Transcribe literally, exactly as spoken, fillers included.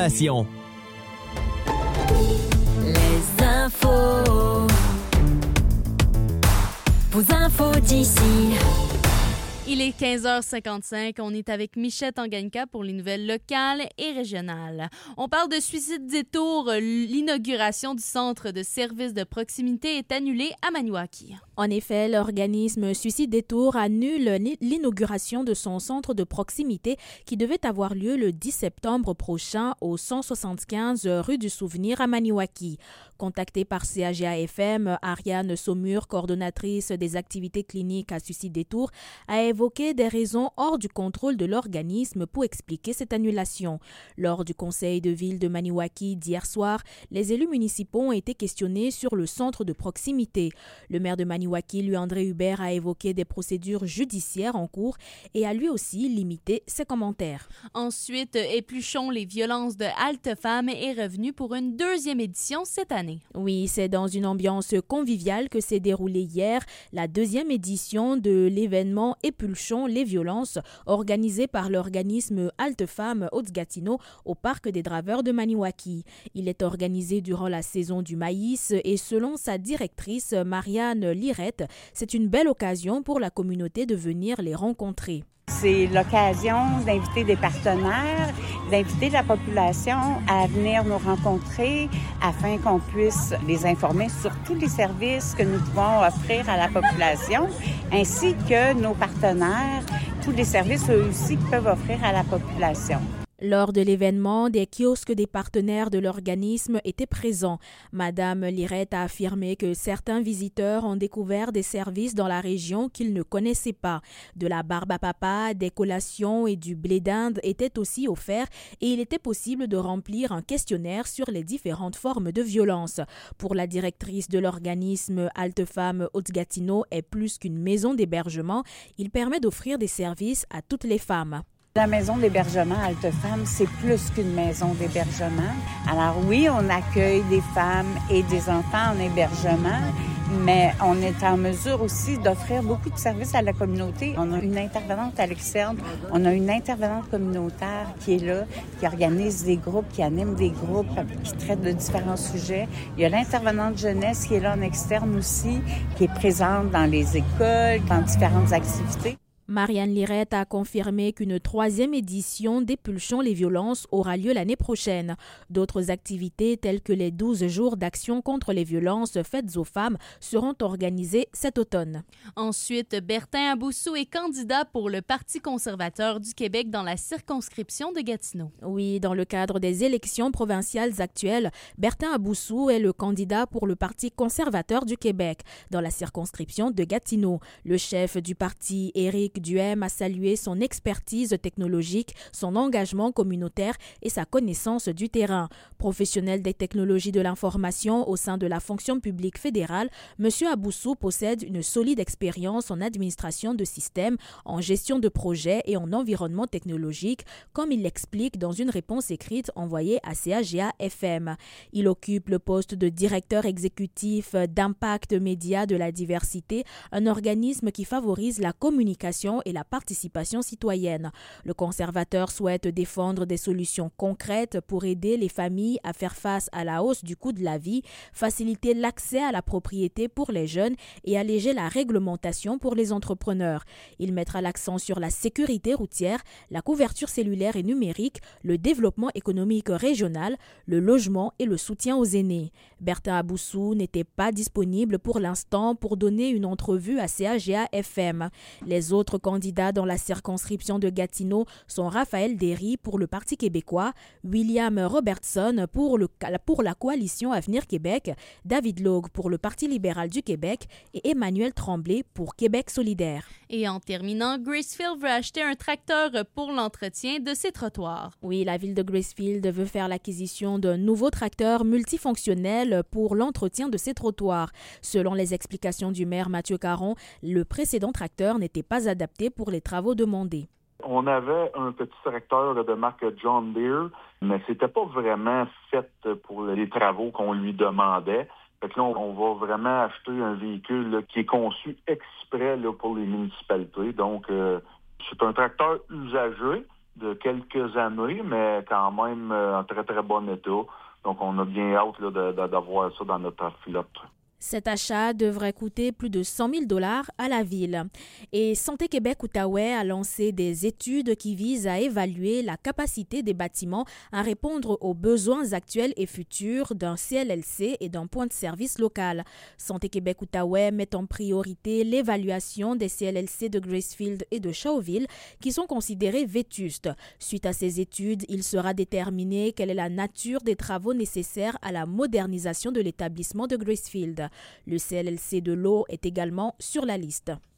d'information. Les infos. Vos infos d'ici. Il est quinze heures cinquante-cinq. On est avec Michette Tanganyika pour les nouvelles locales et régionales. On parle de suicide détour. L'inauguration du centre de services de proximité est annulée à Maniwaki. En effet, l'organisme Suicide Détour annule l'inauguration de son centre de proximité qui devait avoir lieu le dix septembre prochain au cent soixante-quinze rue du Souvenir à Maniwaki. Contactée par C A G A F M, Ariane Saumur, coordonnatrice des activités cliniques à Suicide Détour, a évoqué des raisons hors du contrôle de l'organisme pour expliquer cette annulation. Lors du conseil de ville de Maniwaki d'hier soir, les élus municipaux ont été questionnés sur le centre de proximité. Le maire de Maniwaki, Louis-André Hubert, a évoqué des procédures judiciaires en cours et a lui aussi limité ses commentaires. Ensuite, Épluchons les violences de Halte Femmes est revenu pour une deuxième édition cette année. Oui, c'est dans une ambiance conviviale que s'est déroulée hier la deuxième édition de l'événement Épluchons les violences, organisé par l'organisme Halte Femmes Haute-Gatineau au Parc des Draveurs de Maniwaki. Il est organisé durant la saison du maïs et selon sa directrice Marianne Lirette, c'est une belle occasion pour la communauté de venir les rencontrer. C'est l'occasion d'inviter des partenaires, d'inviter la population à venir nous rencontrer afin qu'on puisse les informer sur tous les services que nous pouvons offrir à la population, ainsi que nos partenaires, tous les services eux aussi qu'ils peuvent offrir à la population. Lors de l'événement, des kiosques des partenaires de l'organisme étaient présents. Madame Lirette a affirmé que certains visiteurs ont découvert des services dans la région qu'ils ne connaissaient pas. De la barbe à papa, des collations et du blé d'Inde étaient aussi offerts et il était possible de remplir un questionnaire sur les différentes formes de violence. Pour la directrice de l'organisme Halte Femmes Haute-Gatineau est plus qu'une maison d'hébergement, il permet d'offrir des services à toutes les femmes. La maison d'hébergement Halte Femmes, c'est plus qu'une maison d'hébergement. Alors oui, on accueille des femmes et des enfants en hébergement, mais on est en mesure aussi d'offrir beaucoup de services à la communauté. On a une intervenante à l'externe, on a une intervenante communautaire qui est là, qui organise des groupes, qui anime des groupes, qui traite de différents sujets. Il y a l'intervenante jeunesse qui est là en externe aussi, qui est présente dans les écoles, dans différentes activités. Marianne Lirette a confirmé qu'une troisième édition d'Épluchons les violences aura lieu l'année prochaine. D'autres activités telles que les douze jours d'action contre les violences faites aux femmes seront organisées cet automne. Ensuite, Bertin Aboussou est candidat pour le Parti conservateur du Québec dans la circonscription de Gatineau. Oui, dans le cadre des élections provinciales actuelles, Bertin Aboussou est le candidat pour le Parti conservateur du Québec dans la circonscription de Gatineau. Le chef du parti, Éric Duhem, a salué son expertise technologique, son engagement communautaire et sa connaissance du terrain. Professionnel des technologies de l'information au sein de la fonction publique fédérale, M. Aboussou possède une solide expérience en administration de systèmes, en gestion de projets et en environnement technologique, comme il l'explique dans une réponse écrite envoyée à C A G A F M. Il occupe le poste de directeur exécutif d'Impact Média de la diversité, un organisme qui favorise la communication et la participation citoyenne. Le conservateur souhaite défendre des solutions concrètes pour aider les familles à faire face à la hausse du coût de la vie, faciliter l'accès à la propriété pour les jeunes et alléger la réglementation pour les entrepreneurs. Il mettra l'accent sur la sécurité routière, la couverture cellulaire et numérique, le développement économique régional, le logement et le soutien aux aînés. Bertin Aboussou n'était pas disponible pour l'instant pour donner une entrevue à C A G A F M. Les autres candidats dans la circonscription de Gatineau sont Raphaël Derry pour le Parti québécois, William Robertson pour, le, pour la coalition Avenir Québec, David Logue pour le Parti libéral du Québec et Emmanuel Tremblay pour Québec solidaire. Et en terminant, Gracefield veut acheter un tracteur pour l'entretien de ses trottoirs. Oui, la ville de Gracefield veut faire l'acquisition d'un nouveau tracteur multifonctionnel pour l'entretien de ses trottoirs. Selon les explications du maire Mathieu Caron, le précédent tracteur n'était pas adapté pour les travaux demandés. On avait un petit tracteur de marque John Deere, mais c'était pas vraiment fait pour les travaux qu'on lui demandait. Fait que là, on va vraiment acheter un véhicule là, qui est conçu exprès là, pour les municipalités. Donc, euh, c'est un tracteur usagé, de quelques années, mais quand même en très, très bon état. Donc, on a bien hâte là, de, de, d'avoir ça dans notre flotte. Cet achat devrait coûter plus de cent mille dollars à la ville. Et Santé Québec-Outaouais a lancé des études qui visent à évaluer la capacité des bâtiments à répondre aux besoins actuels et futurs d'un C L L C et d'un point de service local. Santé Québec-Outaouais met en priorité l'évaluation des C L L C de Gracefield et de Shauville qui sont considérés vétustes. Suite à ces études, il sera déterminé quelle est la nature des travaux nécessaires à la modernisation de l'établissement de Gracefield. Le C L L C de l'eau est également sur la liste.